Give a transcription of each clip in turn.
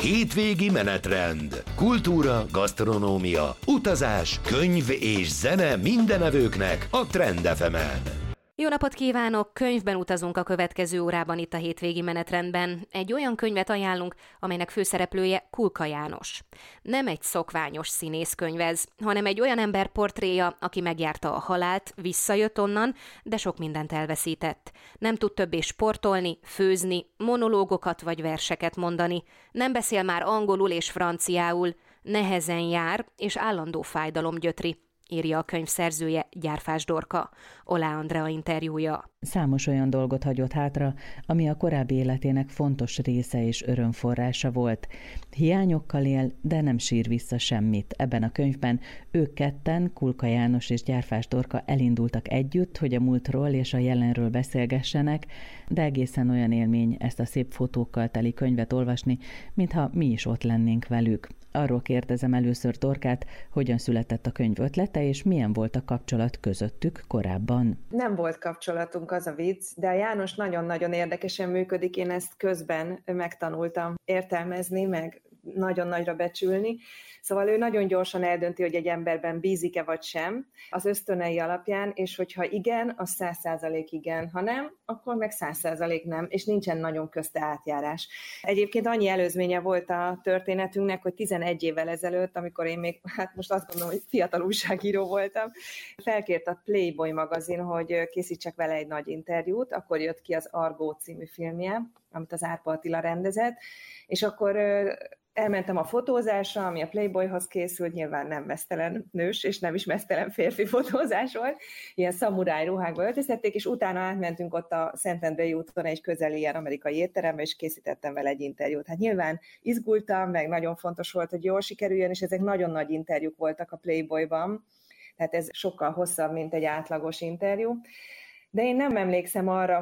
Hétvégi menetrend. Kultúra, gasztronómia, utazás, könyv és zene mindenevőknek a Trend FM-en. Jó napot kívánok! Könyvben utazunk a következő órában itt a Hétvégi menetrendben. Egy olyan könyvet ajánlunk, amelynek főszereplője Kulka János. Nem egy szokványos színészkönyv ez, hanem egy olyan ember portréja, aki megjárta a halált, visszajött onnan, de sok mindent elveszített. Nem tud többé sportolni, főzni, monológokat vagy verseket mondani. Nem beszél már angolul és franciául, nehezen jár és állandó fájdalom gyötri, írja a könyv szerzője, Gyárfás Dorka. Olá Andrea interjúja. Számos olyan dolgot hagyott hátra, ami a korábbi életének fontos része és örömforrása volt. Hiányokkal él, de nem sír vissza semmit. Ebben a könyvben ők ketten, Kulka János és Gyárfás Dorka elindultak együtt, hogy a múltról és a jelenről beszélgessenek, de egészen olyan élmény ezt a szép fotókkal teli könyvet olvasni, mintha mi is ott lennénk velük. Arról kérdezem először Dorkát, hogyan született a könyv ötlete, és milyen volt a kapcsolat közöttük korábban. Nem volt kapcsolatunk, az a vicc, de a János nagyon-nagyon érdekesen működik, én ezt közben megtanultam értelmezni, meg nagyon nagyra becsülni. Szóval ő nagyon gyorsan eldönti, hogy egy emberben bízik-e vagy sem, az ösztönei alapján, és hogyha igen, az 100% igen, ha nem, akkor meg 100% nem, és nincsen nagyon közte átjárás. Egyébként annyi előzménye volt a történetünknek, hogy 11 évvel ezelőtt, amikor én még, most azt gondolom, hogy fiatal újságíró voltam, felkért a Playboy magazin, hogy készítsek vele egy nagy interjút, akkor jött ki az Argó című filmje, amit az Árpa Attila rendezett, és akkor elmentem a fotózásra, ami a Playboyhoz készült, nyilván nem meztelen nős, és nem is meztelen férfi fotózás volt, ilyen szamuráj ruhákba öltöztették, és utána átmentünk ott a Szentendrei úton egy közeli ilyen amerikai étterembe, és készítettem vele egy interjút. Hát nyilván izgultam, meg nagyon fontos volt, hogy jól sikerüljön, és ezek nagyon nagy interjúk voltak a Playboyban, tehát ez sokkal hosszabb, mint egy átlagos interjú. De én nem emlékszem arra,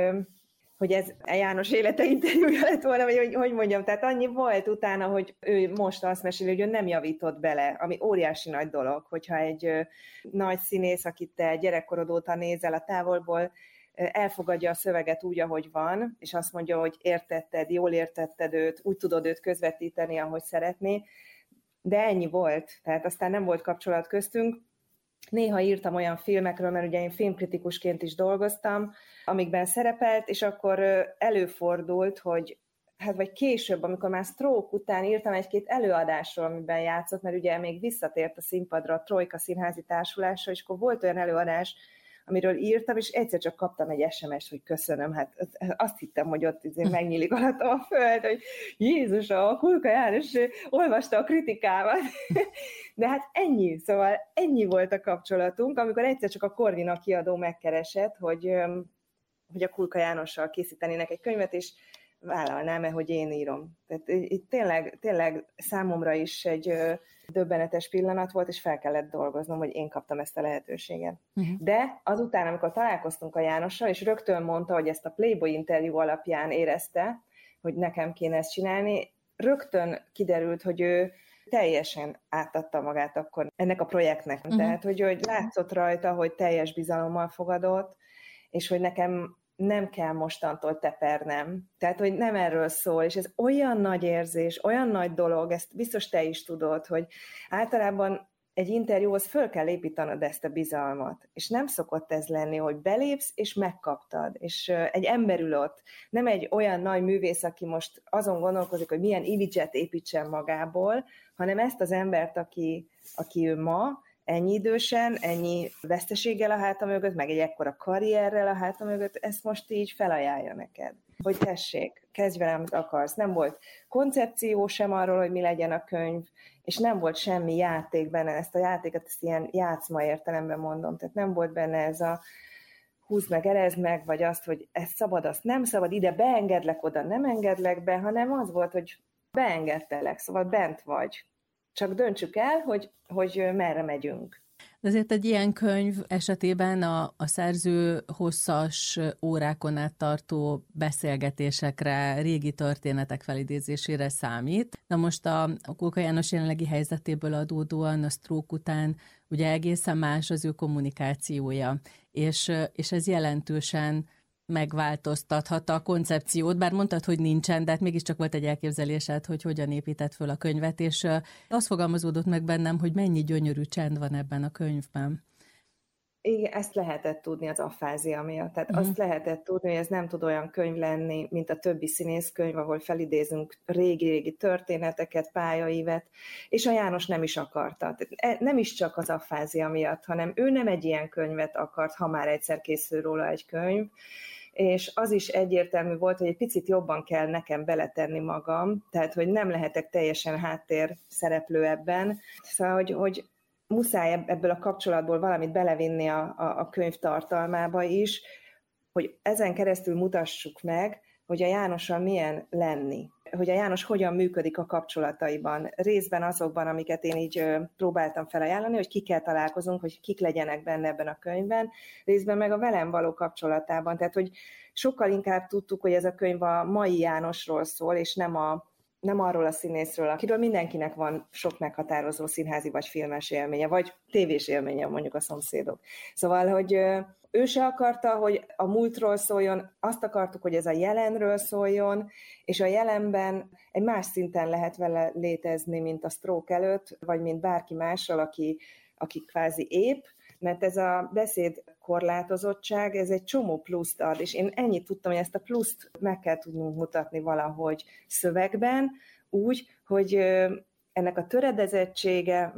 hogy ez a János élete interjúja lett volna, vagy hogy mondjam, tehát annyi volt utána, hogy ő most azt meséli, hogy ő nem javított bele, ami óriási nagy dolog, hogyha egy nagy színész, akit te gyerekkorod óta nézel a távolból, elfogadja a szöveget úgy, ahogy van, és azt mondja, hogy értetted, jól értetted őt, úgy tudod őt közvetíteni, ahogy szeretné, de ennyi volt, tehát aztán nem volt kapcsolat köztünk. Néha írtam olyan filmekről, mert ugye én filmkritikusként is dolgoztam, amikben szerepelt, és akkor előfordult, hogy vagy később, amikor már Stroke után írtam egy-két előadásról, amiben játszott, mert ugye még visszatért a színpadra a Trojka Színházi Társulásra, és akkor volt olyan előadás, amiről írtam, és egyszer csak kaptam egy SMS-t, hogy köszönöm, hát azt hittem, hogy ott megnyílik alattam a föld, hogy Jézus, a Kulka János olvasta a kritikámat. De hát ennyi, szóval ennyi volt a kapcsolatunk, amikor egyszer csak a Corvina kiadó megkeresett, hogy a Kulka Jánossal készítenének egy könyvet, és vállalnám-e, hogy én írom. Tehát itt tényleg számomra is egy döbbenetes pillanat volt, és fel kellett dolgoznom, hogy én kaptam ezt a lehetőséget. De azután, amikor találkoztunk a Jánossal, és rögtön mondta, hogy ezt a Playboy interjú alapján érezte, hogy nekem kéne ezt csinálni, rögtön kiderült, hogy ő teljesen átadta magát akkor ennek a projektnek. Tehát, hogy látszott rajta, hogy teljes bizalommal fogadott, és hogy nekem nem kell mostantól tepernem. Tehát, hogy nem erről szól, és ez olyan nagy érzés, olyan nagy dolog, ezt biztos te is tudod, hogy általában egy interjúhoz föl kell építened ezt a bizalmat, és nem szokott ez lenni, hogy belépsz, és megkaptad, és egy ember ül ott, nem egy olyan nagy művész, aki most azon gondolkozik, hogy milyen image-et építsen magából, hanem ezt az embert, aki ő ma, ennyi idősen, ennyi veszteséggel a háta mögött, meg egy ekkora karrierrel a háta mögött, ezt most így felajánlja neked. Hogy tessék, kezdj vele, amit akarsz. Nem volt koncepció sem arról, hogy mi legyen a könyv, és nem volt semmi játék benne. Ezt a játékot, ezt ilyen játszma értelemben mondom. Tehát nem volt benne ez a húzd meg, erezd meg, vagy azt, hogy ez szabad, azt nem szabad, ide beengedlek, oda nem engedlek be, hanem az volt, hogy beengedtelek, szóval bent vagy. Csak döntsük el, hogy merre megyünk. Azért egy ilyen könyv esetében a szerző hosszas órákon át tartó beszélgetésekre, régi történetek felidézésére számít. Na most a Kulka János jelenlegi helyzetéből adódóan a Stroke után ugye egészen más az ő kommunikációja, és ez jelentősen megváltoztathatta a koncepciót, bár mondtad, hogy nincsen, de hát mégiscsak volt egy elképzelésed, hogy hogyan épített föl a könyvet, és az fogalmazódott meg bennem, hogy mennyi gyönyörű csend van ebben a könyvben. Igen, ezt lehetett tudni az afázia miatt. Tehát azt lehetett tudni, hogy ez nem tud olyan könyv lenni, mint a többi színészkönyv, ahol felidézünk régi-régi történeteket, pályaívet, és a János nem is akarta. Tehát nem is csak az afázia miatt, hanem ő nem egy ilyen könyvet akart, ha már egyszer készül róla egy könyv, és az is egyértelmű volt, hogy egy picit jobban kell nekem beletenni magam, tehát hogy nem lehetek teljesen háttér szereplő ebben. Szóval, hogy muszáj ebből a kapcsolatból valamit belevinni a könyv tartalmába is, hogy ezen keresztül mutassuk meg, hogy a Jánossal milyen lenni, hogy a János hogyan működik a kapcsolataiban, részben azokban, amiket én így próbáltam felajánlani, hogy kikkel találkozunk, hogy kik legyenek benne ebben a könyvben, részben meg a velem való kapcsolatában, tehát hogy sokkal inkább tudtuk, hogy ez a könyv a mai Jánosról szól, és nem arról a színészről, akiről mindenkinek van sok meghatározó színházi vagy filmes élménye, vagy tévés élménye, mondjuk a Szomszédok. Szóval, hogy ő se akarta, hogy a múltról szóljon, azt akartuk, hogy ez a jelenről szóljon, és a jelenben egy más szinten lehet vele létezni, mint a stroke előtt, vagy mint bárki mással, aki kvázi épp, mert ez a beszéd korlátozottság, ez egy csomó pluszt ad, és én ennyit tudtam, hogy ezt a pluszt meg kell tudnunk mutatni valahogy szövegben, úgy, hogy ennek a töredezettsége,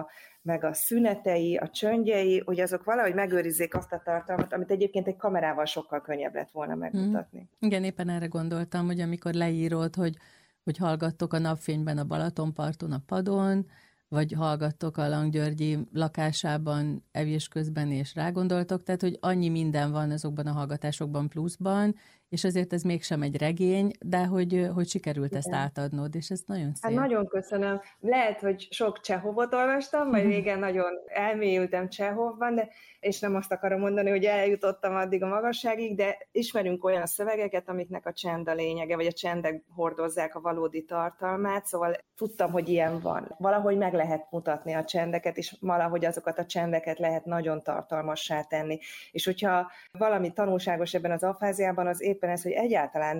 meg a szünetei, a csöndjei, hogy azok valahogy megőrizzék azt a tartalmat, amit egyébként egy kamerával sokkal könnyebb lett volna megmutatni. Igen, éppen erre gondoltam, hogy amikor leírod, hogy hallgattok a napfényben a Balatonparton a padon, vagy hallgattok a Langgyörgyi lakásában evés közben, és rágondoltok, tehát, hogy annyi minden van azokban a hallgatásokban pluszban, és azért ez mégsem egy regény, de hogy sikerült ezt átadnod, és ez nagyon szép. Hát nagyon köszönöm. Lehet, hogy sok Csehovot olvastam, majd régen nagyon elmélyültem Csehovban, és nem azt akarom mondani, hogy eljutottam addig a magasságig, de ismerünk olyan szövegeket, amiknek a csend a lényege, vagy a csendek hordozzák a valódi tartalmát, szóval tudtam, hogy ilyen van. Valahogy meg lehet mutatni a csendeket, és valahogy azokat a csendeket lehet nagyon tartalmassá tenni. És hogyha valami tanulságos ebben az afáziában, az éppen ez, hogy egyáltalán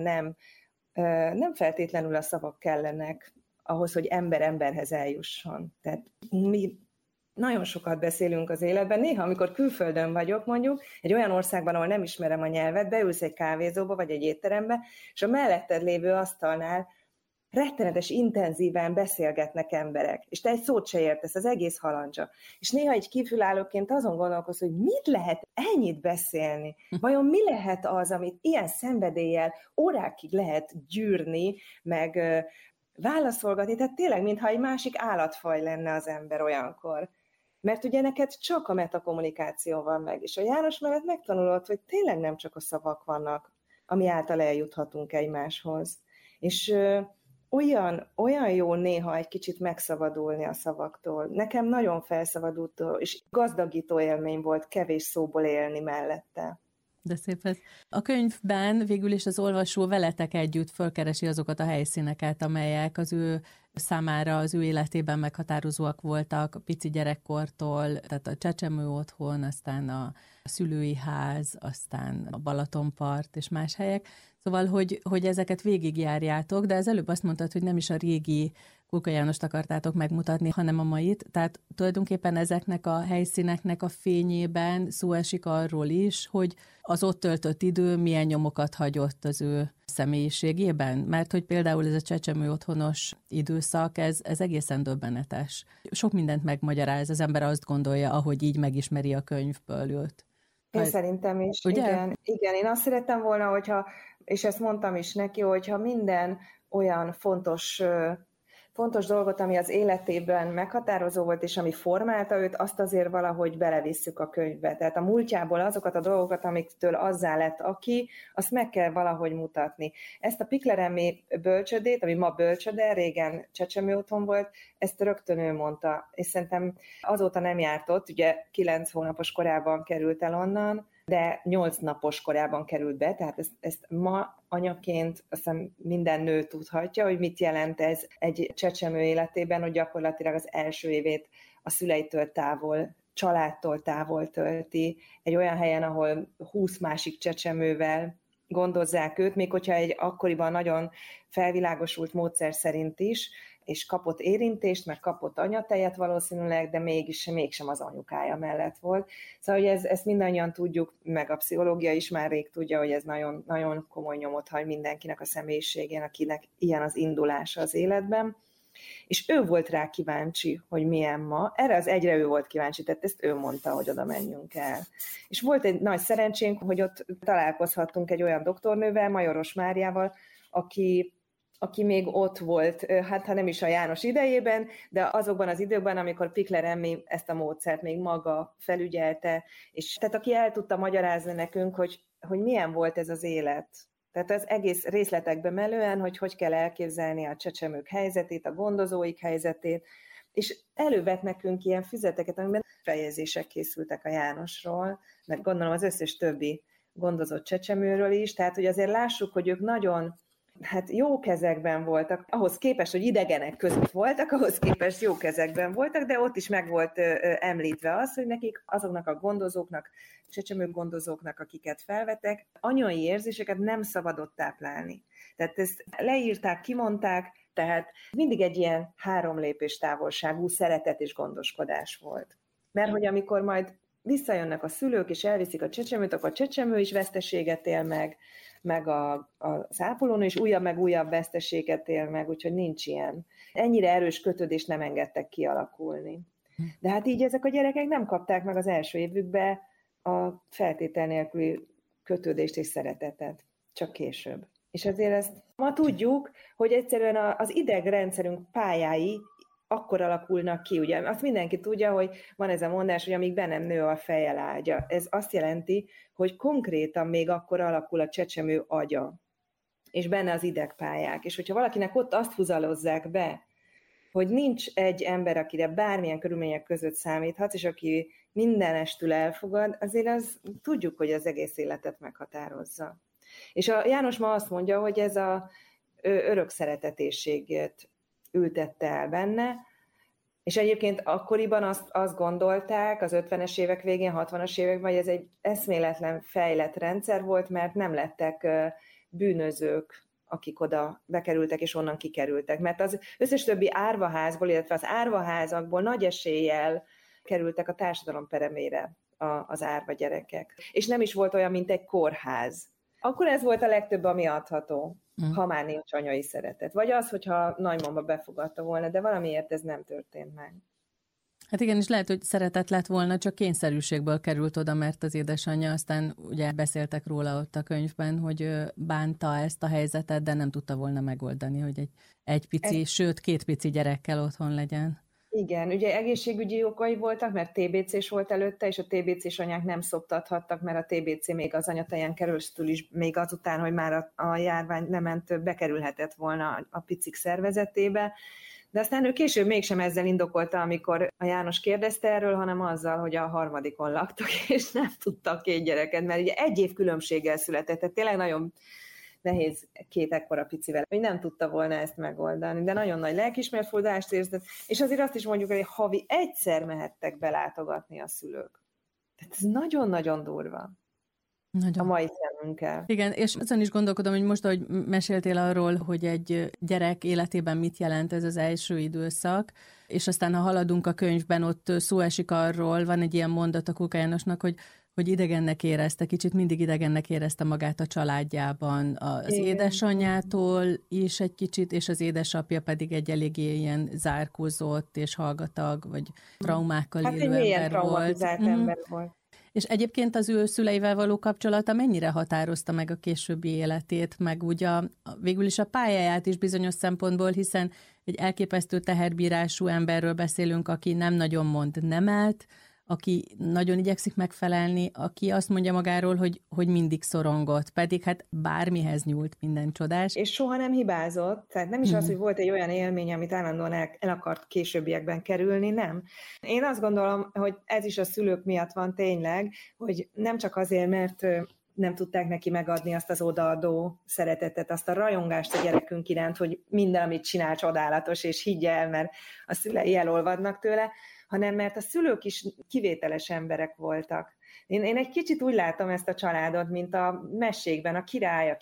nem feltétlenül a szavak kellenek ahhoz, hogy ember emberhez eljusson. Tehát mi nagyon sokat beszélünk az életben, néha, amikor külföldön vagyok, mondjuk, egy olyan országban, ahol nem ismerem a nyelvet, beülsz egy kávézóba, vagy egy étterembe, és a melletted lévő asztalnál rettenetes, intenzíven beszélgetnek emberek, és te egy szót se értesz, az egész halandzsa. És néha egy kívülállóként azon gondolkozz, hogy mit lehet ennyit beszélni? Vajon mi lehet az, amit ilyen szenvedéllyel órákig lehet gyűrni, meg válaszolgatni? Tehát tényleg, mintha egy másik állatfaj lenne az ember olyankor. Mert ugye neked csak a metakommunikáció van meg, és a János mellett megtanulod, hogy tényleg nem csak a szavak vannak, ami által eljuthatunk egymáshoz. És olyan jó néha egy kicsit megszabadulni a szavaktól. Nekem nagyon felszabadultó, és gazdagító élmény volt kevés szóból élni mellette. De szép ez. A könyvben végül is az olvasó veletek együtt fölkeresi azokat a helyszíneket, amelyek az ő számára, az ő életében meghatározóak voltak a pici gyerekkortól, tehát a csecsemő otthon, aztán a szülői ház, aztán a Balatonpart és más helyek. Szóval, hogy ezeket végigjárjátok, de az előbb azt mondtad, hogy nem is a régi Kulka Jánost akartátok megmutatni, hanem a mait. Tehát tulajdonképpen ezeknek a helyszíneknek a fényében szó esik arról is, hogy az ott töltött idő milyen nyomokat hagyott az ő személyiségében. Mert hogy például ez a csecsemő otthonos időszak, ez egészen döbbenetes. Sok mindent megmagyaráz, az ember azt gondolja, ahogy így megismeri a könyvből őt. Én szerintem is, igen. Én azt szerettem volna, hogyha, és ezt mondtam is neki, hogyha minden olyan fontos dolgot, ami az életében meghatározó volt, és ami formálta őt, azt azért valahogy belevisszük a könyvbe. Tehát a múltjából azokat a dolgokat, amiktől azzá lett aki, azt meg kell valahogy mutatni. Ezt a Pikleremi bölcsödét, ami ma bölcsöde, régen csecsemő otthon volt, ezt rögtön ő mondta, és szerintem azóta nem járt ott, ugye 9 hónapos korában került el onnan, de 8 napos korában került be, tehát ezt ma anyaként aztán minden nő tudhatja, hogy mit jelent ez egy csecsemő életében, hogy gyakorlatilag az első évét a szüleitől távol, családtól távol tölti, egy olyan helyen, ahol 20 másik csecsemővel gondozzák őt, még hogyha egy akkoriban nagyon felvilágosult módszer szerint is, és kapott érintést, meg kapott anyatejet valószínűleg, de mégsem az anyukája mellett volt. Szóval, hogy ezt mindannyian tudjuk, meg a pszichológia is már rég tudja, hogy ez nagyon, nagyon komoly nyomot hagy mindenkinek a személyiségén, akinek ilyen az indulása az életben. És ő volt rá kíváncsi, hogy milyen ma. Erre az egyre ő volt kíváncsi, tehát ezt ő mondta, hogy oda menjünk el. És volt egy nagy szerencsénk, hogy ott találkozhattunk egy olyan doktornővel, Majoros Máriával, aki még ott volt, hát ha nem is a János idejében, de azokban az időkben, amikor Pikler Emmi ezt a módszert még maga felügyelte, és tehát aki el tudta magyarázni nekünk, hogy milyen volt ez az élet. Tehát az egész részletekbe menően, hogy kell elképzelni a csecsemők helyzetét, a gondozóik helyzetét, és elővett nekünk ilyen füzeteket, amiben fejezések készültek a Jánosról, meg gondolom az összes többi gondozott csecsemőről is, tehát hogy azért lássuk, hogy ők nagyon jó kezekben voltak, ahhoz képest, hogy idegenek között voltak, ahhoz képest jó kezekben voltak, de ott is meg volt említve az, hogy nekik azoknak a gondozóknak, csecsemők gondozóknak, akiket felvettek, anyai érzéseket nem szabadott táplálni. Tehát ezt leírták, kimondták, tehát mindig egy ilyen 3 lépés távolságú szeretet és gondoskodás volt. Mert hogy amikor majd visszajönnek a szülők, és elviszik a csecsemőt, akkor a csecsemő is veszteséget él meg az ápolónő is újabb veszteséget él meg, úgyhogy nincs ilyen. Ennyire erős kötődést nem engedtek kialakulni. De hát így ezek a gyerekek nem kapták meg az első évükbe a feltétel nélküli kötődést és szeretetet, csak később. És azért ezt ma tudjuk, hogy egyszerűen az idegrendszerünk pályái akkor alakulnak ki, ugye azt mindenki tudja, hogy van ez a mondás, hogy amíg be nem nő a fejjel ágya. Ez azt jelenti, hogy konkrétan még akkor alakul a csecsemő agya, és benne az idegpályák. És hogyha valakinek ott azt húzalozzák be, hogy nincs egy ember, akire bármilyen körülmények között számíthatsz, és aki mindenestül elfogad, azért tudjuk, hogy az egész életet meghatározza. És a János ma azt mondja, hogy ez az örök szeretetésségét ültette el benne, és egyébként akkoriban azt gondolták, az 50-es évek végén, 60-as években, hogy ez egy eszméletlen fejlett rendszer volt, mert nem lettek bűnözők, akik oda bekerültek és onnan kikerültek. Mert az összes többi árvaházból, illetve az árvaházakból nagy eséllyel kerültek a társadalom peremére az árva gyerekek. És nem is volt olyan, mint egy kórház. Akkor ez volt a legtöbb, ami adható, ha már nincs anyai szeretet. Vagy az, hogyha nagymama befogadta volna, de valamiért ez nem történt meg. Hát igen, és lehet, hogy szeretet lett volna, csak kényszerűségből került oda, mert az édesanyja, aztán ugye beszéltek róla ott a könyvben, hogy bánta ezt a helyzetet, de nem tudta volna megoldani, hogy egy pici, sőt 2 pici gyerekkel otthon legyen. Igen, ugye egészségügyi okai voltak, mert TBC-s volt előtte, és a TBC-s anyák nem szoptathattak, mert a TBC még az anyatejen keresztül is, még azután, hogy már a járvány nem ment, bekerülhetett volna a picik szervezetébe. De aztán ő később mégsem ezzel indokolta, amikor a János kérdezte erről, hanem azzal, hogy a 3. laktak, és nem tudtak 2 gyereket, mert ugye 1 év különbséggel született, tehát tényleg nagyon nehéz 2 ekkora picivel, hogy nem tudta volna ezt megoldani, de nagyon nagy lelkiismeretfordulást érzett, és azért azt is mondjuk, hogy havi egyszer mehettek belátogatni a szülők. Tehát ez nagyon-nagyon durva. Nagyon. A mai szemünkkel. Igen, és azon is gondolkodom, hogy most, ahogy meséltél arról, hogy egy gyerek életében mit jelent ez az első időszak, és aztán, ha haladunk a könyvben, ott szó esik arról, van egy ilyen mondat a Kulka Jánosnak, hogy idegennek érezte, kicsit mindig idegennek érezte magát a családjában, az édesanyjától is egy kicsit, és az édesapja pedig egy eléggé ilyen zárkózott és hallgatag, vagy traumákkal élő ember volt. Ember volt. És egyébként az ő szüleivel való kapcsolata mennyire határozta meg a későbbi életét, meg ugye végül is a pályáját is bizonyos szempontból, hiszen egy elképesztő teherbírású emberről beszélünk, aki nem nagyon mond nemet, aki nagyon igyekszik megfelelni, aki azt mondja magáról, hogy mindig szorongott, pedig hát bármihez nyúlt, minden csodás. És soha nem hibázott, tehát nem is az, hogy volt egy olyan élmény, amit állandóan el akart későbbiekben kerülni, nem. Én azt gondolom, hogy ez is a szülők miatt van tényleg, hogy nem csak azért, mert nem tudták neki megadni azt az odaadó szeretetet, azt a rajongást a gyerekünk iránt, hogy minden, amit csinál, csodálatos, és higgye el, mert a szülei elolvadnak tőle, hanem mert a szülők is kivételes emberek voltak. Én egy kicsit úgy látom ezt a családot, mint a mesékben a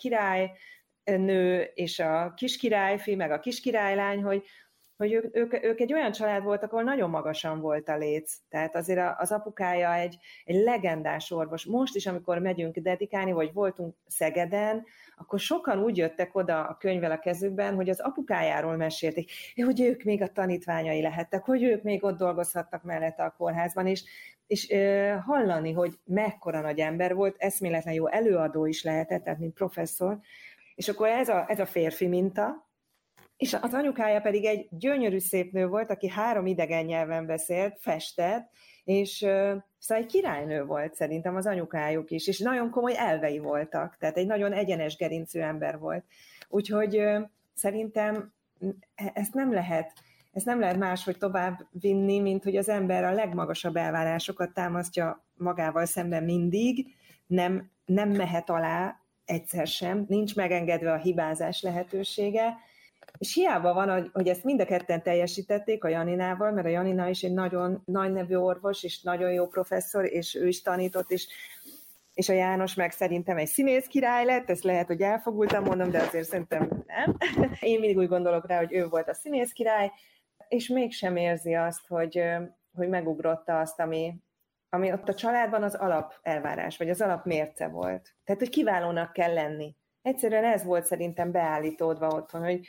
királynő és a kiskirályfi, meg a kiskirálylány, hogy ők egy olyan család voltak, ahol nagyon magasan volt a léc. Tehát azért az apukája egy legendás orvos. Most is, amikor megyünk dedikálni, vagy voltunk Szegeden, akkor sokan úgy jöttek oda a könyvvel a kezükben, hogy az apukájáról mesélték, hogy ők még a tanítványai lehettek, hogy ők még ott dolgozhattak mellette a kórházban, és hallani, hogy mekkora nagy ember volt, eszméletlen jó előadó is lehetett, tehát mint professzor, és akkor ez a férfi minta, és az anyukája pedig egy gyönyörű szép nő volt, aki 3 idegen nyelven beszélt, festett, és szóval egy királynő volt szerintem az anyukájuk is, és nagyon komoly elvei voltak, tehát egy nagyon egyenes gerincű ember volt. Úgyhogy szerintem ezt nem lehet máshogy tovább vinni, mint hogy az ember a legmagasabb elvárásokat támasztja magával szemben mindig, nem mehet alá egyszer sem, nincs megengedve a hibázás lehetősége, és hiába van, hogy ezt mind a ketten teljesítették a Janinával, mert a Janina is egy nagyon nagy nevű orvos, és nagyon jó professzor, és ő is tanított, és a János meg szerintem egy színész király lett, ezt lehet, hogy elfogultam mondom, de azért szerintem nem. Én mindig úgy gondolok rá, hogy ő volt a színész király, és mégsem érzi azt, hogy megugrotta azt, ami ott a családban az alap elvárás, vagy az alap mérce volt. Tehát, hogy kiválónak kell lenni. Egyszerűen ez volt szerintem beállítódva otthon, hogy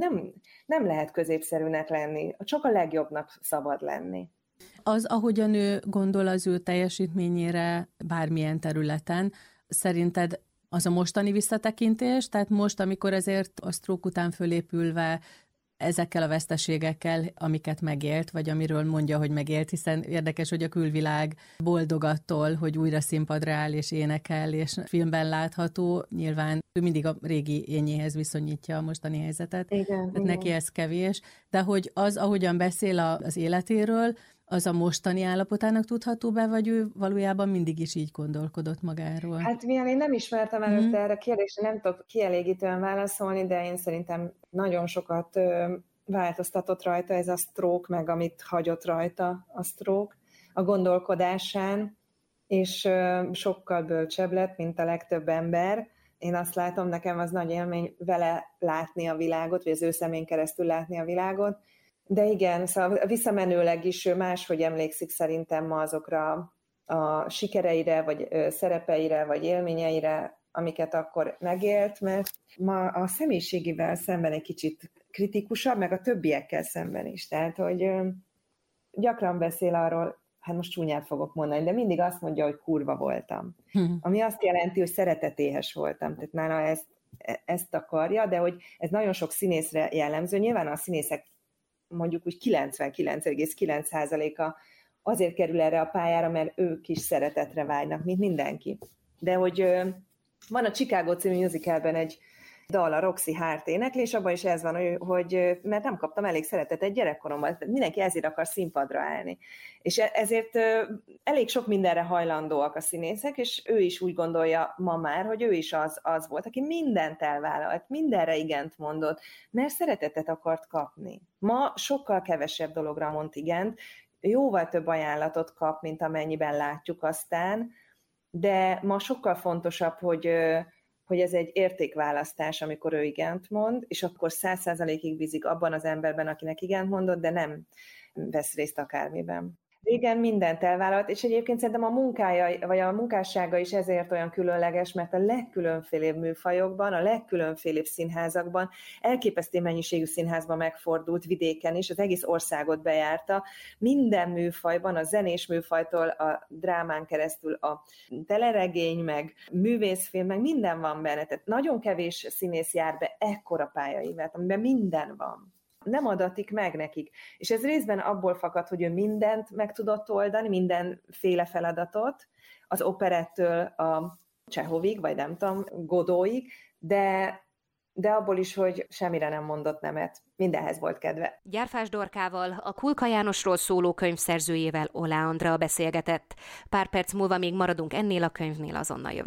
nem lehet középszerűnek lenni, csak a legjobbnak szabad lenni. Az, ahogyan ő gondol az ő teljesítményére bármilyen területen, szerinted az a mostani visszatekintés, tehát most, amikor azért a stroke után fölépülve ezekkel a veszteségekkel, amiket megélt, vagy amiről mondja, hogy megélt, hiszen érdekes, hogy a külvilág boldog attól, hogy újra színpadra áll és énekel, és filmben látható. Nyilván ő mindig a régi énjéhez viszonyítja a mostani helyzetet. Igen. Neki ez kevés. De hogy az, ahogyan beszél az életéről, az a mostani állapotának tudható be, vagy ő valójában mindig is így gondolkodott magáról? Hát mivel én nem ismertem előtte erre a kérdésre, nem tudok kielégítően válaszolni, de én szerintem nagyon sokat változtatott rajta ez a stroke, meg amit hagyott rajta a stroke a gondolkodásán, és sokkal bölcsebb lett, mint a legtöbb ember. Én azt látom, nekem az nagy élmény vele látni a világot, vagy az ő szemén keresztül látni a világot. De igen, szóval visszamenőleg is máshogy emlékszik szerintem ma azokra a sikereire, vagy szerepeire, vagy élményeire, amiket akkor megélt, mert ma a személyiségével szemben egy kicsit kritikusabb, meg a többiekkel szemben is. Tehát, hogy gyakran beszél arról, hát most csúnyát fogok mondani, de mindig azt mondja, hogy kurva voltam. Ami azt jelenti, hogy szeretetéhes voltam. Tehát nála ezt akarja, de hogy ez nagyon sok színészre jellemző. Nyilván a színészek mondjuk úgy 99,9%-a azért kerül erre a pályára, mert ők is szeretetre vágynak, mint mindenki. De hogy van a Chicago című musicalben egy dal, a Roxy Hart énekli, és abban is ez van, hogy mert nem kaptam elég szeretetet gyerekkoromban, mindenki ezért akar színpadra állni. És ezért elég sok mindenre hajlandóak a színészek, és ő is úgy gondolja ma már, hogy ő is az volt, aki mindent elvállalt, mindenre igent mondott, mert szeretetet akart kapni. Ma sokkal kevesebb dologra mond igent, jóval több ajánlatot kap, mint amennyiben látjuk aztán, de ma sokkal fontosabb, hogy ez egy értékválasztás, amikor ő igent mond, és akkor 100%-ig bízik abban az emberben, akinek igent mondott, de nem vesz részt akármiben. Régen mindent elvállalt, és egyébként szerintem a munkája, vagy a munkássága is ezért olyan különleges, mert a legkülönfélébb műfajokban, a legkülönfélébb színházakban, elképesztő mennyiségű színházban megfordult, vidéken is, az egész országot bejárta, minden műfajban, a zenés műfajtól a drámán keresztül a teleregény, meg művészfilm, meg minden van benne, tehát nagyon kevés színész jár be ekkora pályaívet, amiben minden van. Nem adatik meg nekik. És ez részben abból fakad, hogy ő mindent meg tudott oldani, mindenféle feladatot, az operettől a Csehovig, vagy nem tudom, Godóig, de abból is, hogy semmire nem mondott nemet. Mindenhez volt kedve. Gyárfás Dorkával, a Kulka Jánosról szóló könyv szerzőjével, Oláh Andrea beszélgetett. Pár perc múlva még maradunk ennél a könyvnél, azonnal jövök.